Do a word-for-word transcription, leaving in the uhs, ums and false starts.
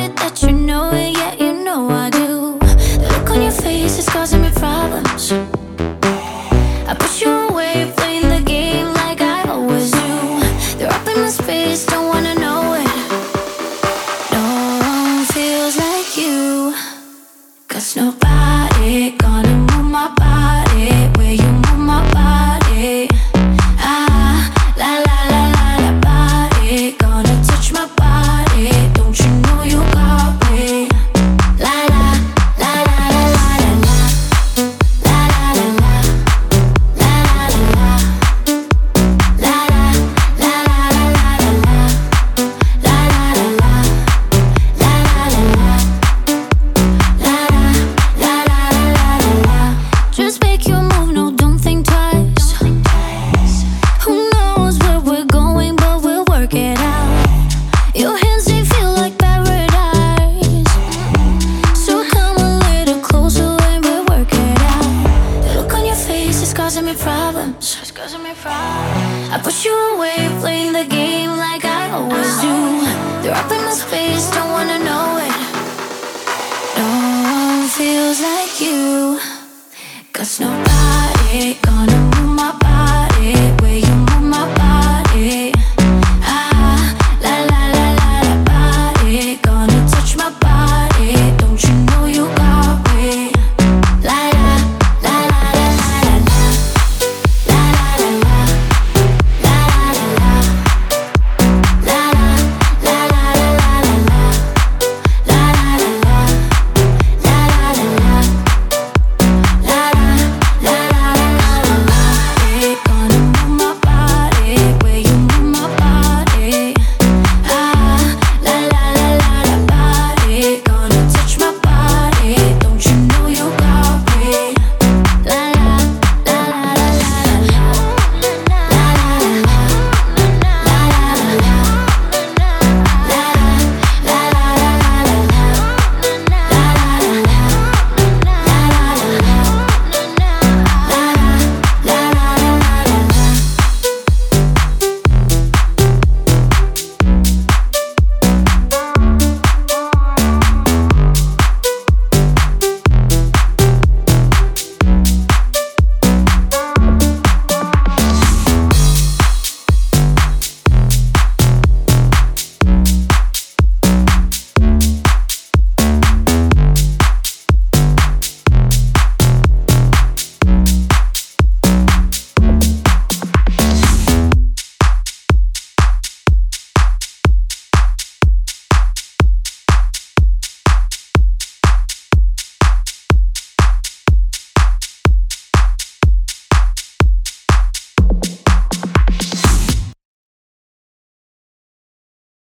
it that you know it, yeah, you know I do. The look on your face is causing me problems. I push you away, playing the game like I always do. They're up in my space, don't wanna know it. No one feels like you, 'cause nobody gonna move my body where you move my body. Ah, la la la la la, body gonna touch my body. Don't you know you got me? La la la la la la la la, la la la la, la la la la, la la la la la la la, la la la la, la la la la. Just make your move, no, don't think twice. Who knows where we're going, but we'll work it out. Your hands, they feel like paradise. So come a little closer and we'll work it out. The look on your face is causing me problems. It's causing me problems. I push you away, playing the game